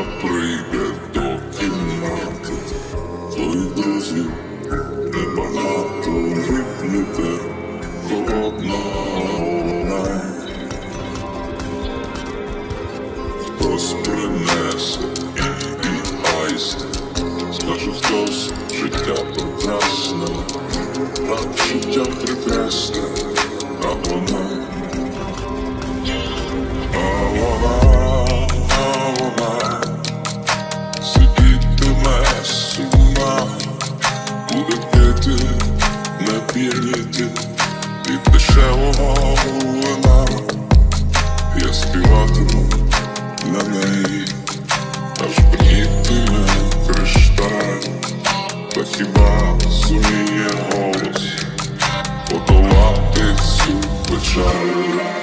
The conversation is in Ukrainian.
прийде до кімнати, твоїх друзів небагато, вип'єте холодна вона. Хтось принесе і айсти, скаже хтось, життя прекрасне, так життя прекрасне, а вона сидітиме сумна, буде пити, не п'яніти від дешевого вина. Я співатиму на неї, аж б'їтиме кришталь. Та хіба зуміє голос подолати цю печаль?